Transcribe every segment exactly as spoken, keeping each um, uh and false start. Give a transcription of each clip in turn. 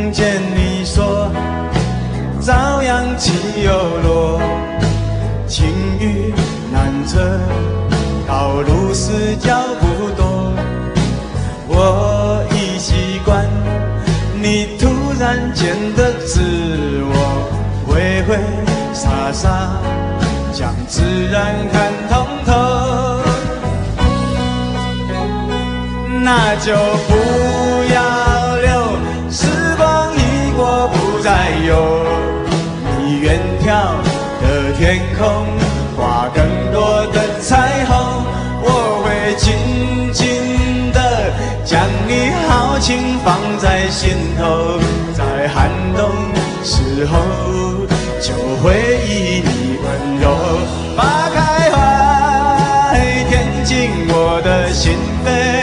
听见你说，朝阳起又落，晴雨难测，道路是脚不多。我已习惯你突然间的自我，挥挥洒洒，将自然看通透。那就不要留，时光一过不再有。你远眺的天空，画更多的彩虹。我会紧紧地将你豪情放在心头，在寒冬时候就会以你温柔。花开花，填进我的心扉。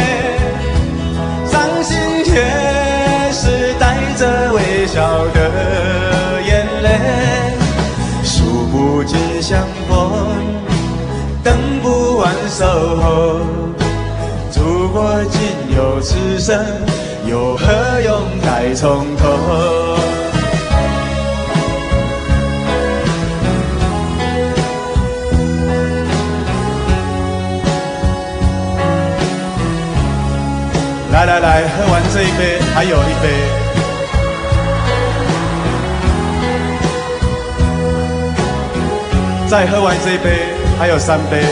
却是带着微笑的眼泪，数不尽相逢，等不完守候。如果仅有此生，又何用再从头？来来来，喝完这一杯，还有一杯。再喝完这一杯，还有三杯。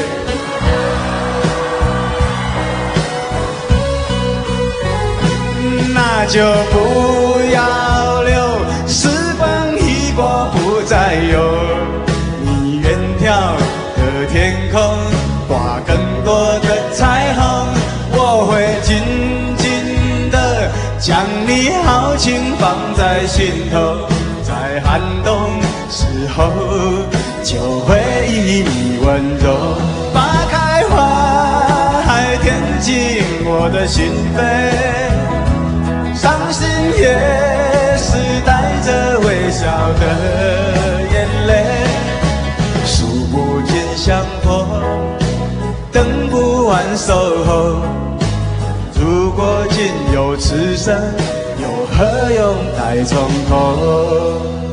那就不要留，时光一过不再有。你远眺的天空，画更多的彩虹。我会紧将你豪情放在心头，在寒冬时候就会以你温柔。花开花，还填进我的心扉，伤心也是带着微笑的眼泪，数不尽相逢，等不完守候。如果仅有此生，又何用再从头？